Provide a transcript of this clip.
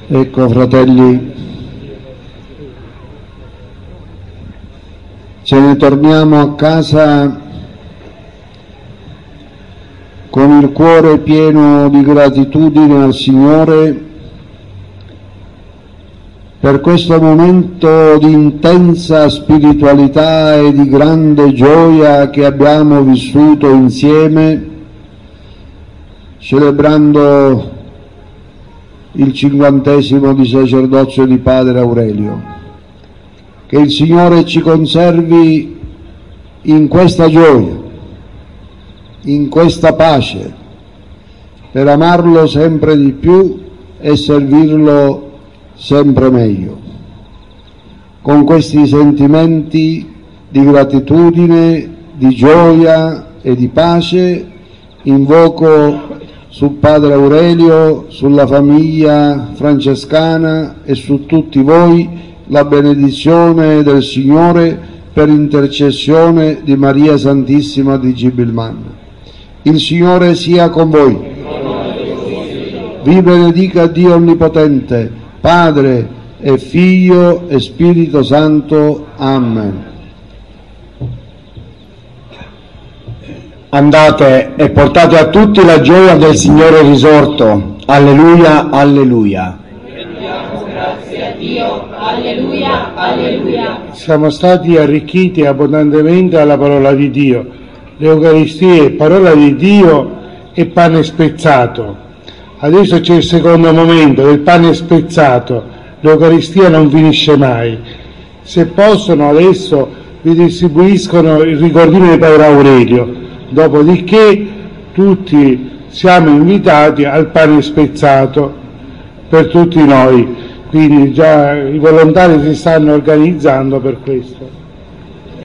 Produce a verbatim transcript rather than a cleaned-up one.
Ecco, fratelli, ce ne torniamo a casa con il cuore pieno di gratitudine al Signore per questo momento di intensa spiritualità e di grande gioia che abbiamo vissuto insieme, celebrando il cinquantesimo di sacerdozio di Padre Aurelio. Che il Signore ci conservi in questa gioia, in questa pace, per amarlo sempre di più e servirlo sempre meglio. Con questi sentimenti di gratitudine, di gioia e di pace invoco su Padre Aurelio, sulla famiglia francescana e su tutti voi la benedizione del Signore per intercessione di Maria Santissima di Gibilman. Il Signore sia con voi. Vi benedica Dio Onnipotente, Padre e Figlio e Spirito Santo. Amen. Andate e portate a tutti la gioia del Signore risorto. Alleluia, alleluia. Rendiamo grazie a Dio. Alleluia, alleluia. Siamo stati arricchiti abbondantemente alla parola di Dio. L'Eucaristia è parola di Dio e pane spezzato. Adesso c'è il secondo momento del pane spezzato. L'Eucaristia non finisce mai. Se possono adesso vi distribuiscono il ricordino di Padre Aurelio. Dopodiché tutti siamo invitati al pane spezzato per tutti noi, quindi già i volontari si stanno organizzando per questo.